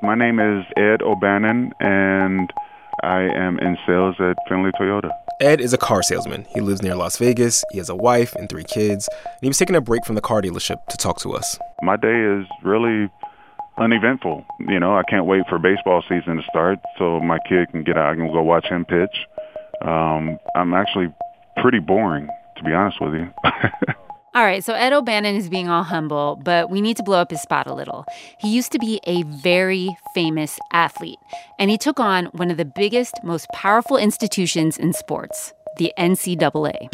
My name is Ed O'Bannon, and I am in sales at Findlay Toyota. Ed is a car salesman. He lives near Las Vegas. He has a wife and 3 kids. And he was taking a break from the car dealership to talk to us. My day is really uneventful. I can't wait for baseball season to start so my kid can get out. I can go watch him pitch. I'm actually pretty boring, to be honest with you. All right, so Ed O'Bannon is being all humble, but we need to blow up his spot a little. He used to be a very famous athlete, and he took on one of the biggest, most powerful institutions in sports, the NCAA.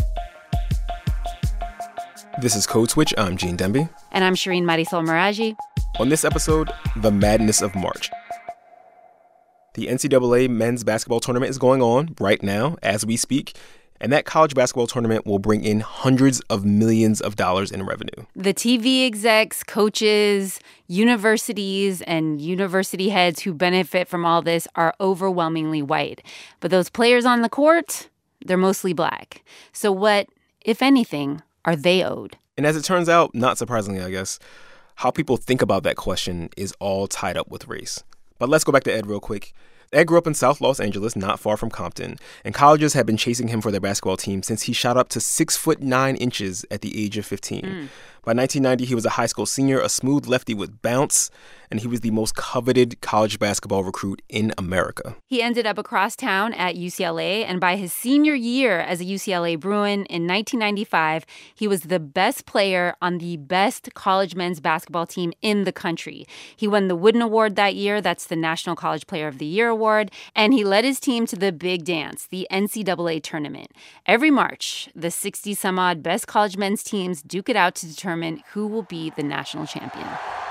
This is Code Switch. I'm Gene Demby. And I'm Shireen Marisol Meraji. On this episode, the madness of March. The NCAA men's basketball tournament is going on right now as we speak. And that college basketball tournament will bring in hundreds of millions of dollars in revenue. The TV execs, coaches, universities, and university heads who benefit from all this are overwhelmingly white. But those players on the court, they're mostly black. So what, if anything, are they owed? And as it turns out, not surprisingly, I guess, how people think about that question is all tied up with race. But let's go back to Ed real quick. Ed grew up in South Los Angeles, not far from Compton, and colleges had been chasing him for their basketball team since he shot up to 6'9" at the age of 15. By 1990, he was a high school senior, a smooth lefty with bounce, and he was the most coveted college basketball recruit in America. He ended up across town at UCLA, and by his senior year as a UCLA Bruin in 1995, he was the best player on the best college men's basketball team in the country. He won the Wooden Award that year, that's the National College Player of the Year award, and he led his team to the big dance, the NCAA tournament. Every March, the 60-some-odd best college men's teams duke it out to determine who will be the national champion.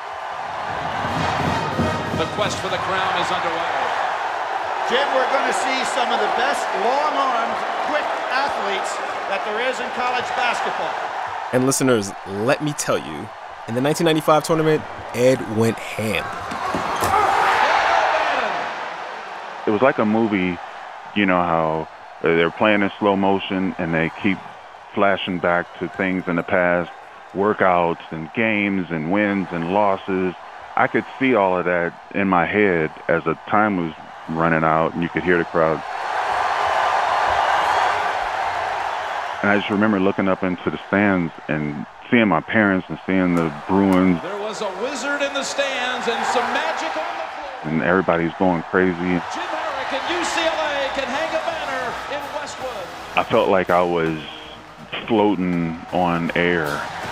The quest for the crown is underway. Jim, we're going to see some of the best long-armed, quick athletes that there is in college basketball. And listeners, let me tell you, in the 1995 tournament, Ed went ham. It was like a movie, how they're playing in slow motion and they keep flashing back to things in the past, workouts and games and wins and losses. I could see all of that in my head as the time was running out and you could hear the crowd. And I just remember looking up into the stands and seeing my parents and seeing the Bruins. There was a wizard in the stands and some magic on the floor. And everybody's going crazy. Jim Harrick and UCLA can hang a banner in Westwood. I felt like I was floating on air.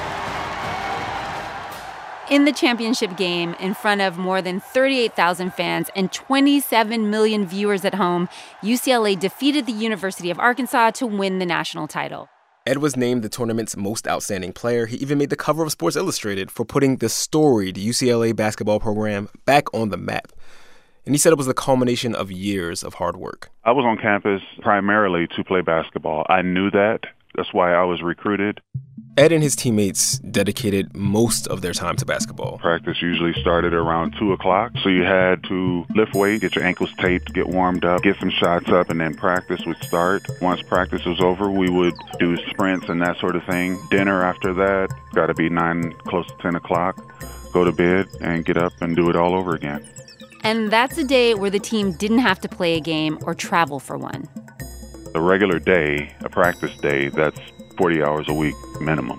In the championship game, in front of more than 38,000 fans and 27 million viewers at home, UCLA defeated the University of Arkansas to win the national title. Ed was named the tournament's most outstanding player. He even made the cover of Sports Illustrated for putting the storied UCLA basketball program back on the map. And he said it was the culmination of years of hard work. I was on campus primarily to play basketball. I knew that. That's why I was recruited. Ed and his teammates dedicated most of their time to basketball. Practice usually started around 2 o'clock, so you had to lift weight, get your ankles taped, get warmed up, get some shots up, and then practice would start. Once practice was over, we would do sprints and that sort of thing. Dinner after that, got to be 9, close to 10 o'clock, go to bed, and get up and do it all over again. And that's a day where the team didn't have to play a game or travel for one. A regular day, a practice day, that's 40 hours a week minimum.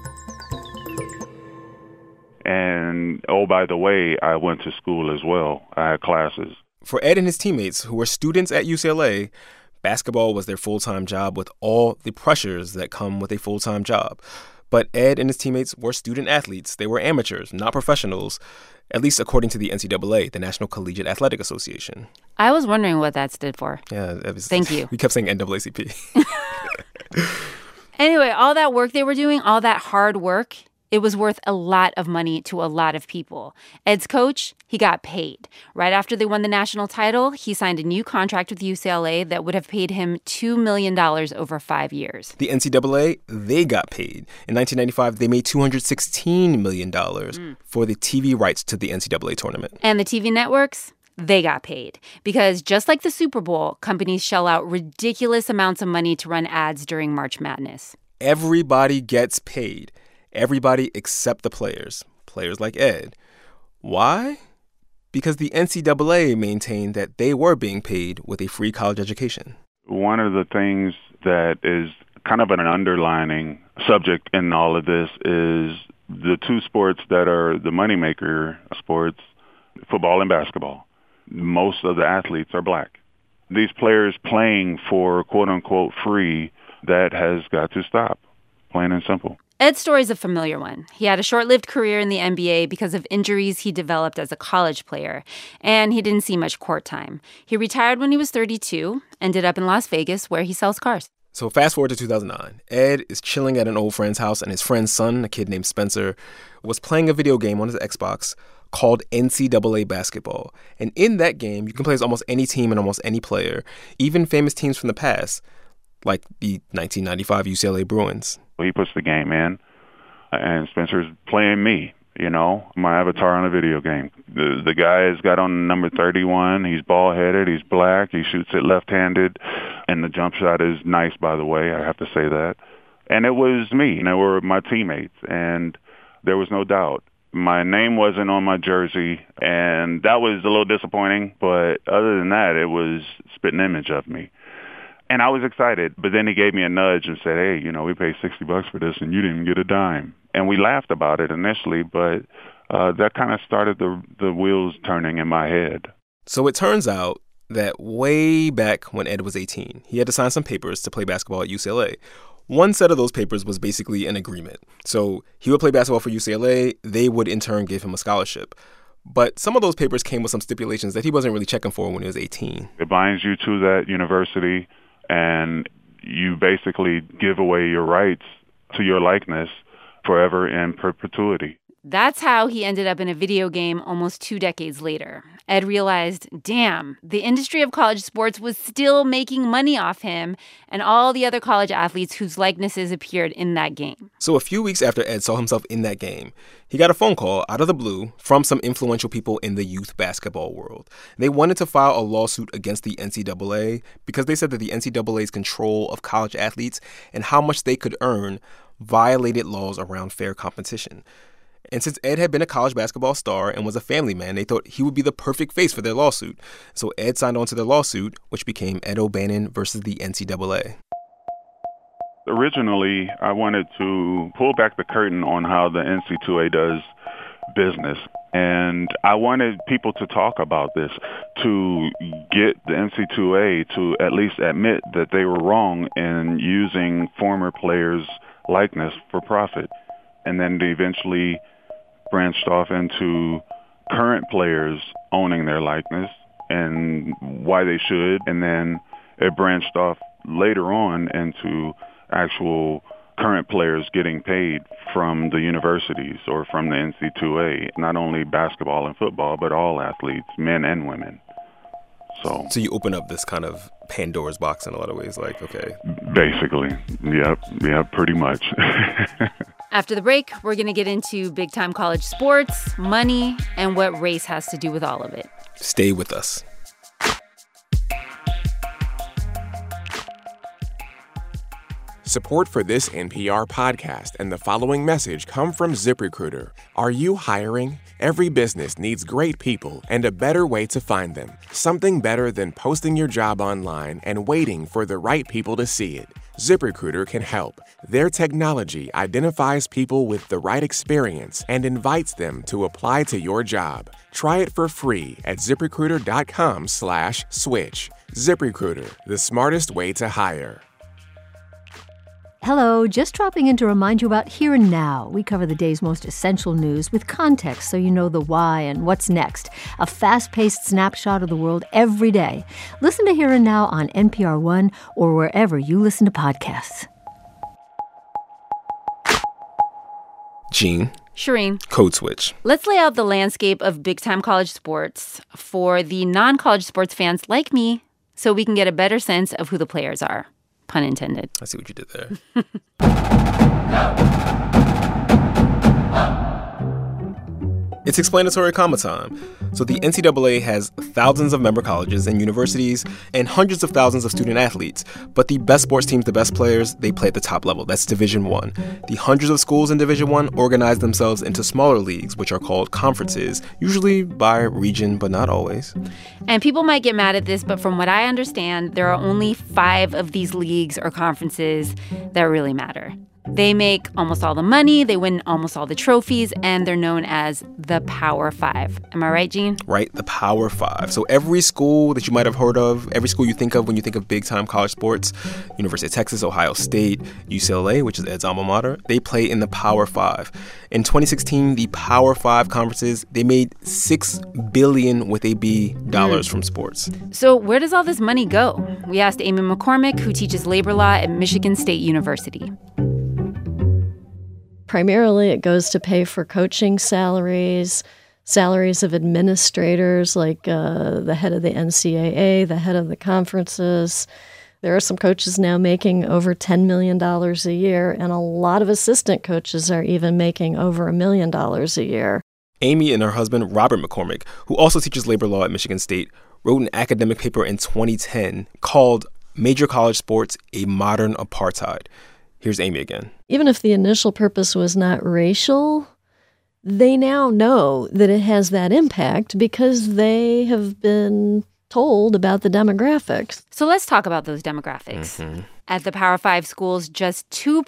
And, oh, by the way, I went to school as well. I had classes. For Ed and his teammates, who were students at UCLA, basketball was their full-time job with all the pressures that come with a full-time job. But Ed and his teammates were student athletes. They were amateurs, not professionals, at least according to the NCAA, the National Collegiate Athletic Association. I was wondering what that stood for. Yeah, Thank you. We kept saying NAACP. Anyway, all that work they were doing, all that hard work, it was worth a lot of money to a lot of people. Ed's coach, he got paid. Right after they won the national title, he signed a new contract with UCLA that would have paid him $2 million over 5 years. The NCAA, they got paid. In 1995, they made $216 million for the TV rights to the NCAA tournament. And the TV networks? They got paid. Because just like the Super Bowl, companies shell out ridiculous amounts of money to run ads during March Madness. Everybody gets paid. Everybody except the players. Players like Ed. Why? because the NCAA maintained that they were being paid with a free college education. One of the things that is kind of an underlining subject in all of this is the two sports that are the moneymaker sports, football and basketball. Most of the athletes are black. These players playing for quote-unquote free, that has got to stop, plain and simple. Ed's story is a familiar one. He had a short-lived career in the NBA because of injuries he developed as a college player, and he didn't see much court time. He retired when he was 32, ended up in Las Vegas, where he sells cars. So fast forward to 2009. Ed is chilling at an old friend's house, and his friend's son, a kid named Spencer, was playing a video game on his Xbox called NCAA Basketball. And in that game, you can play as almost any team and almost any player, even famous teams from the past, like the 1995 UCLA Bruins. He puts the game in, and Spencer's playing me, you know, my avatar on a video game. The guy has got on number 31. He's bald-headed. He's black. He shoots it left-handed, and the jump shot is nice, by the way. I have to say that. And it was me. And they were my teammates, and there was no doubt. My name wasn't on my jersey, and that was a little disappointing. But other than that, it was a spitting image of me. And I was excited, but then he gave me a nudge and said, hey, you know, we paid $60 for this and you didn't get a dime. And we laughed about it initially, but that kind of started the wheels turning in my head. So it turns out that way back when Ed was 18, he had to sign some papers to play basketball at UCLA. One set of those papers was basically an agreement. So he would play basketball for UCLA. They would in turn give him a scholarship. But some of those papers came with some stipulations that he wasn't really checking for when he was 18. It binds you to that university, and you basically give away your rights to your likeness forever in perpetuity. That's how he ended up in a video game almost 2 decades later. Ed realized, damn, the industry of college sports was still making money off him and all the other college athletes whose likenesses appeared in that game. So a few weeks after Ed saw himself in that game, he got a phone call out of the blue from some influential people in the youth basketball world. They wanted to file a lawsuit against the NCAA because they said that the NCAA's control of college athletes and how much they could earn violated laws around fair competition. And since Ed had been a college basketball star and was a family man, they thought he would be the perfect face for their lawsuit. So Ed signed on to their lawsuit, which became Ed O'Bannon versus the NCAA. Originally, I wanted to pull back the curtain on how the NCAA does business. And I wanted people to talk about this, to get the NCAA to at least admit that they were wrong in using former players' likeness for profit. And then they eventually branched off into current players owning their likeness and why they should. And then it branched off later on into actual current players getting paid from the universities or from the NCAA, not only basketball and football, but all athletes, men and women. So you open up this kind of Pandora's box in a lot of ways, like, okay. Basically. Yep, pretty much. After the break, we're going to get into big-time college sports, money, and what race has to do with all of it. Stay with us. Support for this NPR podcast and the following message come from ZipRecruiter. Are you hiring? Every business needs great people and a better way to find them. Something better than posting your job online and waiting for the right people to see it. ZipRecruiter can help. Their technology identifies people with the right experience and invites them to apply to your job. Try it for free at ZipRecruiter.com/switch. ZipRecruiter, the smartest way to hire. Hello, just dropping in to remind you about Here and Now. We cover the day's most essential news with context so you know the why and what's next. A fast-paced snapshot of the world every day. Listen to Here and Now on NPR One or wherever you listen to podcasts. Gene. Shireen. Code Switch. Let's lay out the landscape of big-time college sports for the non-college sports fans like me so we can get a better sense of who the players are. Pun intended. I see what you did there. It's explanatory comma time. So the NCAA has thousands of member colleges and universities and hundreds of thousands of student athletes. But the best sports teams, the best players, they play at the top level. That's Division I. The hundreds of schools in Division I organize themselves into smaller leagues, which are called conferences, usually by region, but not always. And people might get mad at this, but from what I understand, there are only 5 of these leagues or conferences that really matter. They make almost all the money, they win almost all the trophies, and they're known as the Power 5. Am I right, Gene? Right, the Power 5. So every school that you might have heard of, every school you think of when you think of big-time college sports, University of Texas, Ohio State, UCLA, which is Ed's alma mater, they play in the Power 5. In 2016, the Power 5 conferences, they made $6 billion with a B dollars from sports. So where does all this money go? We asked Amy McCormick, who teaches labor law at Michigan State University. Primarily, it goes to pay for coaching salaries, salaries of administrators like the head of the NCAA, the head of the conferences. There are some coaches now making over $10 million a year, and a lot of assistant coaches are even making over $1 million a year. Amy and her husband, Robert McCormick, who also teaches labor law at Michigan State, wrote an academic paper in 2010 called Major College Sports, A Modern Apartheid. Here's Amy again. Even if the initial purpose was not racial, they now know that it has that impact because they have been told about the demographics. So let's talk about those demographics. At the Power 5 schools, just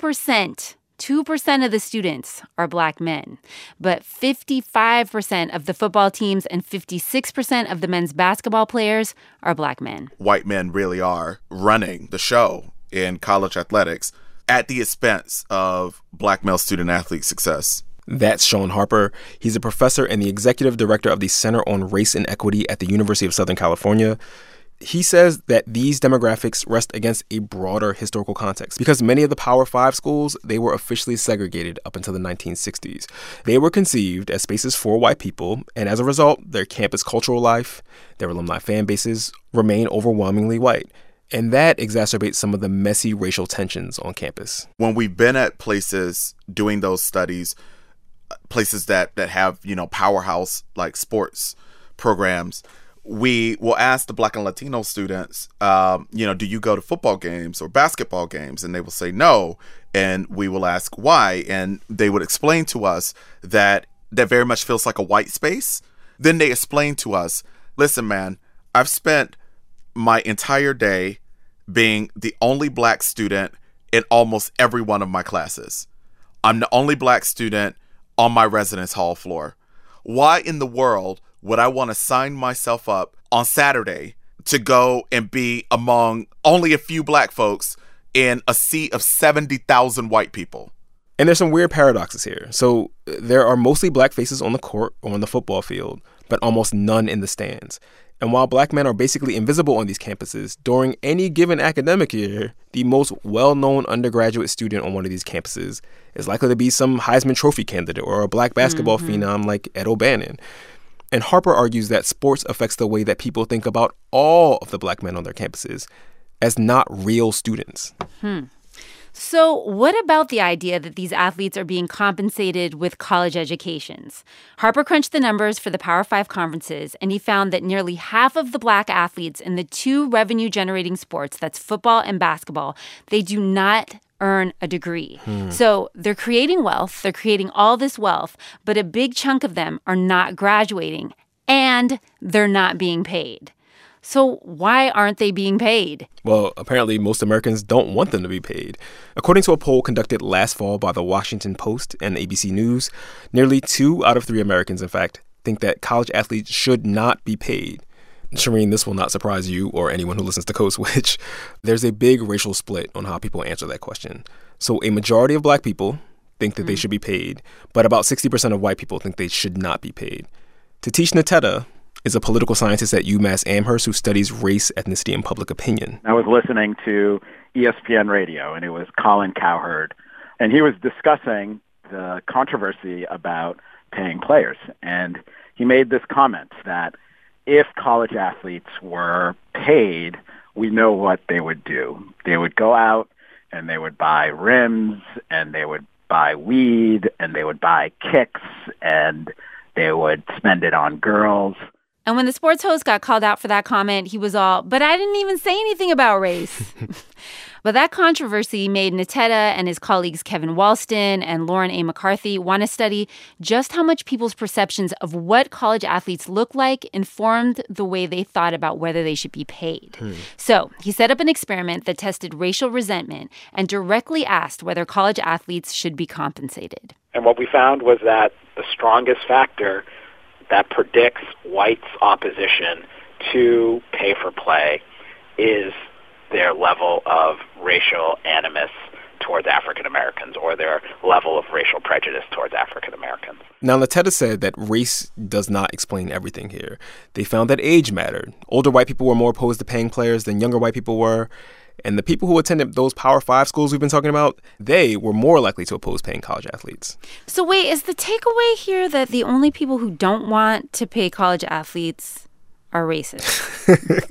2% of the students are Black men, but 55% of the football teams and 56% of the men's basketball players are Black men. White men really are running the show in college athletics at the expense of Black male student athlete success. That's Shaun Harper. He's a professor and the executive director of the Center on Race and Equity at the University of Southern California. He says that these demographics rest against a broader historical context because many of the Power 5 schools, they were officially segregated up until the 1960s. They were conceived as spaces for white people, and as a result, their campus cultural life, their alumni fan bases remain overwhelmingly white. And that exacerbates some of the messy racial tensions on campus. When we've been at places doing those studies, places that have, powerhouse like sports programs, we will ask the Black and Latino students, do you go to football games or basketball games? And they will say no. And we will ask why. And they would explain to us that very much feels like a white space. Then they explain to us, listen, man, I've spent my entire day being the only Black student in almost every one of my classes. I'm the only Black student on my residence hall floor. Why in the world would I want to sign myself up on Saturday to go and be among only a few Black folks in a sea of 70,000 white people? And there's some weird paradoxes here. So there are mostly Black faces on the court or on the football field, but almost none in the stands. And while Black men are basically invisible on these campuses, during any given academic year, the most well-known undergraduate student on one of these campuses is likely to be some Heisman Trophy candidate or a Black basketball phenom like Ed O'Bannon. And Harper argues that sports affects the way that people think about all of the Black men on their campuses as not real students. So what about the idea that these athletes are being compensated with college educations? Harper crunched the numbers for the Power 5 conferences, and he found that nearly half of the Black athletes in the 2 revenue-generating sports, that's football and basketball, they do not earn a degree. So they're creating wealth, they're creating all this wealth, but a big chunk of them are not graduating, and they're not being paid. So why aren't they being paid? Well, apparently most Americans don't want them to be paid. According to a poll conducted last fall by the Washington Post and ABC News, nearly 2 out of 3 Americans, in fact, think that college athletes should not be paid. Shireen, this will not surprise you or anyone who listens to Code Switch. There's a big racial split on how people answer that question. So a majority of Black people think that they should be paid, but about 60% of white people think they should not be paid. Tatish Nteta is a political scientist at UMass Amherst who studies race, ethnicity, and public opinion. I was listening to ESPN radio, and it was Colin Cowherd, and he was discussing the controversy about paying players. And he made this comment that if college athletes were paid, we know what they would do. They would go out and they would buy rims, and they would buy weed, and they would buy kicks, and They would spend it on girls. And when the sports host got called out for that comment, he was all, but I didn't even say anything about race. But that controversy made Nteta and his colleagues Kevin Walston and Lauren A. McCarthy want to study just how much people's perceptions of what college athletes look like informed the way they thought about whether they should be paid. So he set up an experiment that tested racial resentment and directly asked whether college athletes should be compensated. And what we found was that the strongest factor that predicts whites' opposition to pay for play is their level of racial animus towards African Americans or their level of racial prejudice towards African Americans. Now, Nteta said that race does not explain everything here. They found that age mattered. Older white people were more opposed to paying players than younger white people were. And the people who attended those Power 5 schools we've been talking about, they were more likely to oppose paying college athletes. So wait, is the takeaway here that the only people who don't want to pay college athletes are racist?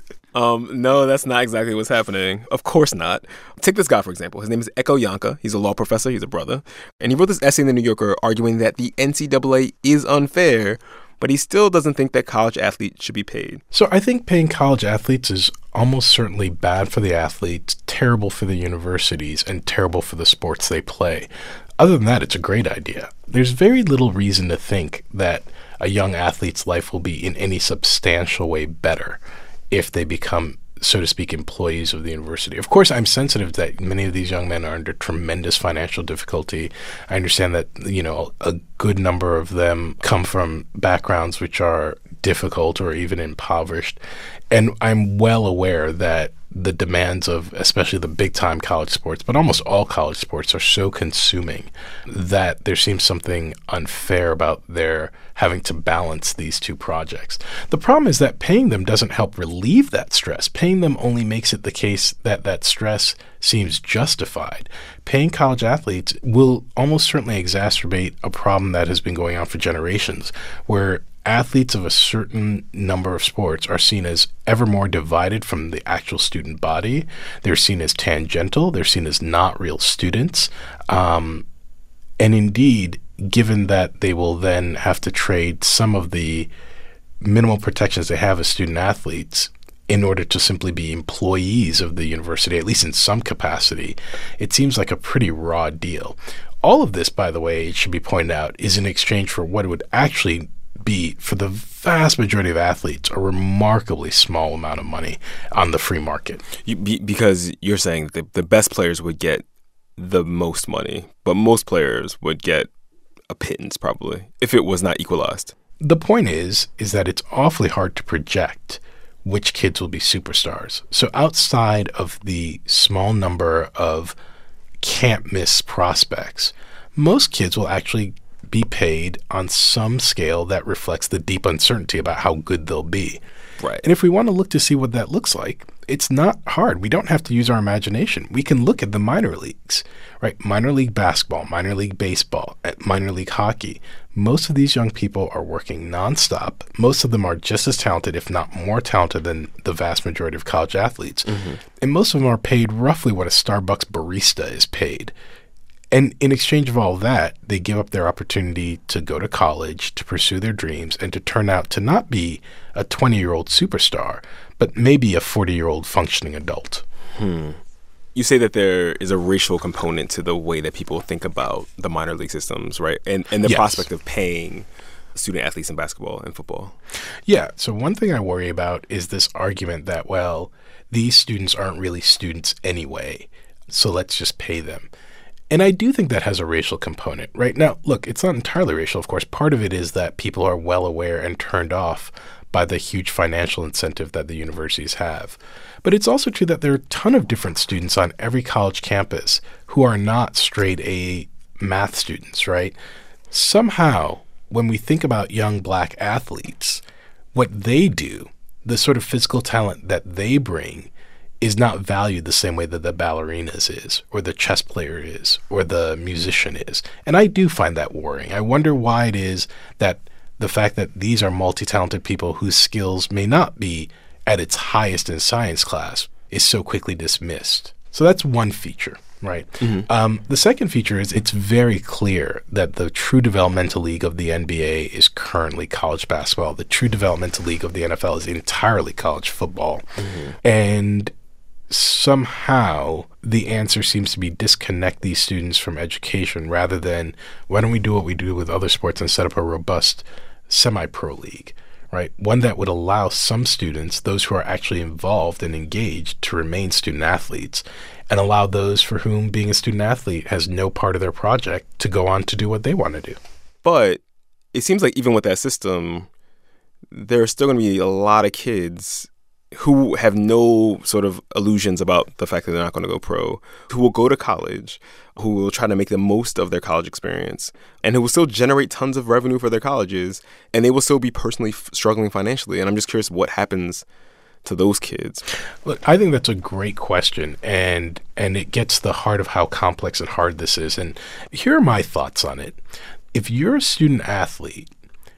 No, that's not exactly what's happening. Of course not. Take this guy, for example. His name is Eko Yanka. He's a law professor. He's a brother. And he wrote this essay in The New Yorker arguing that the NCAA is unfair, but he still doesn't think that college athletes should be paid. So I think paying college athletes is almost certainly bad for the athletes, terrible for the universities, and terrible for the sports they play. Other than that, it's a great idea. There's very little reason to think that a young athlete's life will be in any substantial way better if they become, so to speak, employees of the university. Of course, I'm sensitive that many of these young men are under tremendous financial difficulty. I understand that, a good number of them come from backgrounds which are difficult or even impoverished. And I'm well aware that the demands of especially the big-time college sports, but almost all college sports, are so consuming that there seems something unfair about their having to balance these two projects. The problem is that paying them doesn't help relieve that stress. Paying them only makes it the case that that stress seems justified. Paying college athletes will almost certainly exacerbate a problem that has been going on for generations, where athletes of a certain number of sports are seen as ever more divided from the actual student body. They're seen as tangential. They're seen as not real students. And indeed, given that they will then have to trade some of the minimal protections they have as student athletes in order to simply be employees of the university, at least in some capacity, it seems like a pretty raw deal. All of this, by the way, it should be pointed out, is in exchange for what it would actually be, for the vast majority of athletes, a remarkably small amount of money on the free market. Because you're saying that the best players would get the most money, but most players would get a pittance probably if it was not equalized. The point is that it's awfully hard to project which kids will be superstars. So outside of the small number of can't-miss prospects, most kids will actually be paid on some scale that reflects the deep uncertainty about how good they'll be. Right. And if we want to look to see what that looks like, it's not hard. We don't have to use our imagination. We can look at the minor leagues, right? Minor league basketball, minor league baseball, minor league hockey. Most of these young people are working nonstop. Most of them are just as talented, if not more talented, than the vast majority of college athletes. Mm-hmm. And most of them are paid roughly what a Starbucks barista is paid. And in exchange of all that, they give up their opportunity to go to college, to pursue their dreams, and to turn out to not be a 20-year-old superstar, but maybe a 40-year-old functioning adult. You say that there is a racial component to the way that people think about the minor league systems, right? And the Yes. prospect of paying student athletes in basketball and football. Yeah. So one thing I worry about is this argument that, well, these students aren't really students anyway, so let's just pay them. And I do think that has a racial component, right? Now, look, it's not entirely racial, of course. Part of it is that people are well aware and turned off by the huge financial incentive that the universities have. But it's also true that there are a ton of different students on every college campus who are not straight A math students, right? Somehow, when we think about young black athletes, what they do, the sort of physical talent that they bring, is not valued the same way that the ballerinas is, or the chess player is, or the musician is. And I do find that worrying. I wonder why it is that the fact that these are multi-talented people whose skills may not be at its highest in science class is so quickly dismissed. So that's one feature. Right. The second feature is it's very clear that the true developmental league of the NBA is currently college basketball. The true developmental league of the NFL is entirely college football. And somehow the answer seems to be disconnect these students from education rather than why don't we do what we do with other sports and set up a robust semi-pro league, right? One that would allow some students, those who are actually involved and engaged, to remain student athletes and allow those for whom being a student athlete has no part of their project to go on to do what they want to do. But it seems like even with that system, there are still going to be a lot of kids who have no sort of illusions about the fact that they're not going to go pro, who will go to college, who will try to make the most of their college experience, and who will still generate tons of revenue for their colleges, and they will still be personally struggling financially. And I'm just curious what happens to those kids. Look, I think that's a great question, and it gets the heart of how complex and hard this is. And here are my thoughts on it. If you're a student athlete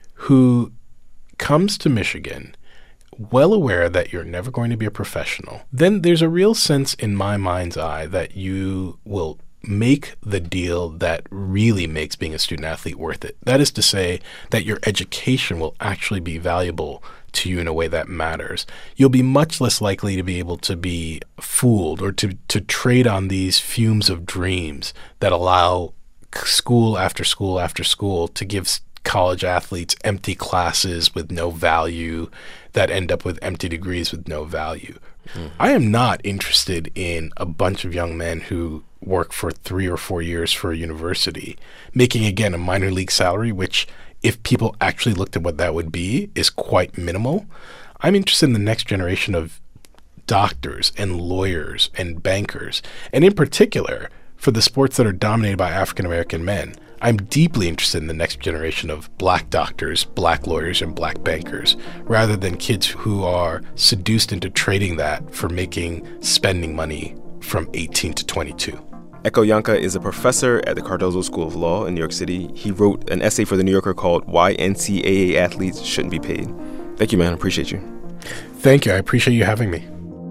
who comes to Michigan well aware that you're never going to be a professional, then there's a real sense in my mind's eye that you will make the deal that really makes being a student athlete worth it. That is to say that your education will actually be valuable to you in a way that matters. You'll be much less likely to be able to be fooled or to trade on these fumes of dreams that allow school after school after school to give college athletes empty classes with no value that end up with empty degrees with no value. I am not interested in a bunch of young men who work for 3 or 4 years for a university, making, again, a minor league salary, which, if people actually looked at what that would be, is quite minimal. I'm interested in the next generation of doctors and lawyers and bankers, and in particular, for the sports that are dominated by African-American men. I'm deeply interested in the next generation of black doctors, black lawyers, and black bankers, rather than kids who are seduced into trading that for spending money from 18 to 22. Eko Yanka is a professor at the Cardozo School of Law in New York City. He wrote an essay for The New Yorker called Why NCAA Athletes Shouldn't Be Paid. Thank you, man. I appreciate you. Thank you. I appreciate you having me.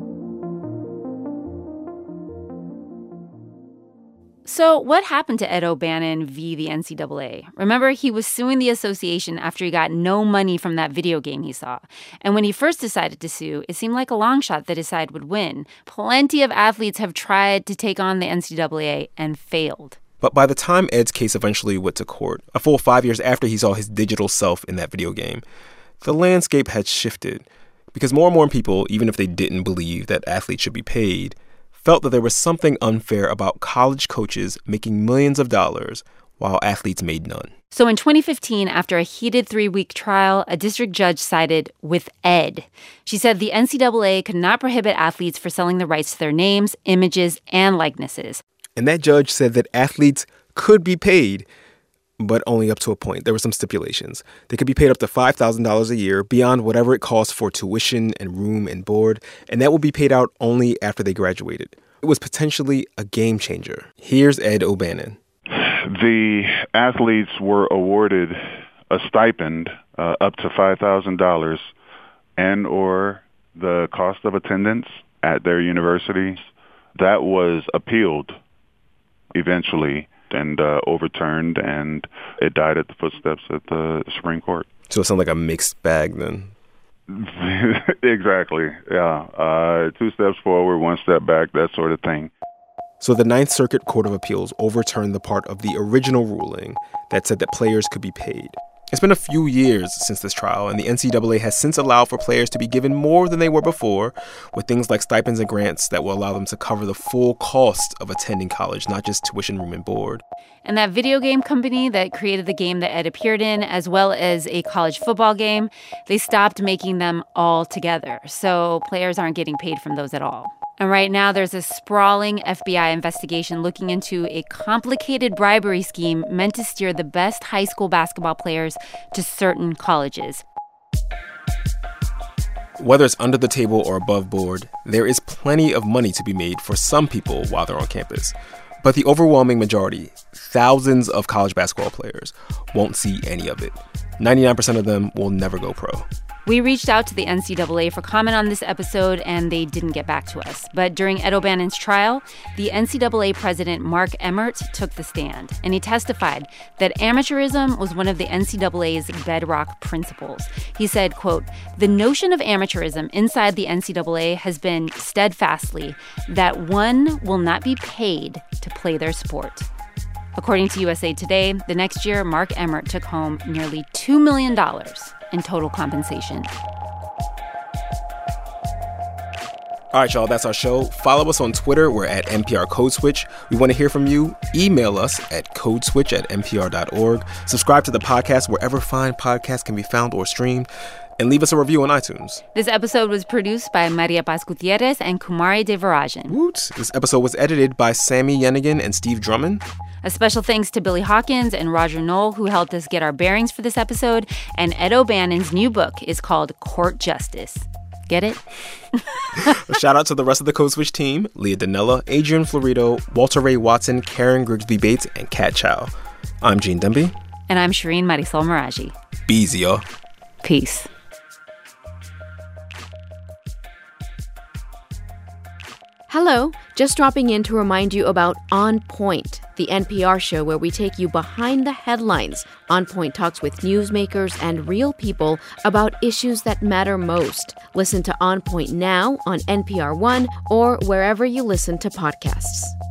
So what happened to Ed O'Bannon v. the NCAA? Remember, he was suing the association after he got no money from that video game he saw. And when he first decided to sue, it seemed like a long shot that his side would win. Plenty of athletes have tried to take on the NCAA and failed. But by the time Ed's case eventually went to court, a full 5 years after he saw his digital self in that video game, the landscape had shifted. Because more and more people, even if they didn't believe that athletes should be paid, felt that there was something unfair about college coaches making millions of dollars while athletes made none. So in 2015, after a heated 3-week trial, a district judge sided with Ed. She said the NCAA could not prohibit athletes for selling the rights to their names, images, and likenesses. And that judge said that athletes could be paid, but only up to a point. There were some stipulations. They could be paid up to $5,000 a year beyond whatever it costs for tuition and room and board, and that would be paid out only after they graduated. It was potentially a game changer. Here's Ed O'Bannon. The athletes were awarded a stipend up to $5,000 and or the cost of attendance at their universities. That was appealed eventually and overturned, and it died at the footsteps at the Supreme Court. So it sounds like a mixed bag then. Exactly, yeah. 2 steps forward, 1 step back, that sort of thing. So the Ninth Circuit Court of Appeals overturned the part of the original ruling that said that players could be paid. It's been a few years since this trial, and the NCAA has since allowed for players to be given more than they were before, with things like stipends and grants that will allow them to cover the full cost of attending college, not just tuition, room, and board. And that video game company that created the game that Ed appeared in, as well as a college football game, they stopped making them all together. So players aren't getting paid from those at all. And right now, there's a sprawling FBI investigation looking into a complicated bribery scheme meant to steer the best high school basketball players to certain colleges. Whether it's under the table or above board, there is plenty of money to be made for some people while they're on campus. But the overwhelming majority, thousands of college basketball players, won't see any of it. 99% of them will never go pro. We reached out to the NCAA for comment on this episode, and they didn't get back to us. But during Ed O'Bannon's trial, the NCAA president, Mark Emmert, took the stand, and he testified that amateurism was one of the NCAA's bedrock principles. He said, quote, "The notion of amateurism inside the NCAA has been steadfastly that one will not be paid to play their sport." According to USA Today, the next year, Mark Emmert took home nearly $2 million in total compensation. All right, y'all, that's our show. Follow us on Twitter. We're at NPR Code Switch. We want to hear from you. Email us at codeswitch@npr.org. Subscribe to the podcast wherever fine podcasts can be found or streamed. And leave us a review on iTunes. This episode was produced by Maria Paz Gutierrez and Kumari Devarajan. Woot. This episode was edited by Sammy Yenigan and Steve Drummond. A special thanks to Billy Hawkins and Roger Knoll, who helped us get our bearings for this episode. And Ed O'Bannon's new book is called Court Justice. Get it? A shout out to the rest of the Code Switch team: Leah Donnella, Adrian Florido, Walter Ray Watson, Karen Grigsby Bates, and Kat Chow. I'm Gene Demby. And I'm Shireen Marisol Meraji. Be easy, y'all. Peace. Hello, just dropping in to remind you about On Point, the NPR show where we take you behind the headlines. On Point talks with newsmakers and real people about issues that matter most. Listen to On Point now on NPR One or wherever you listen to podcasts.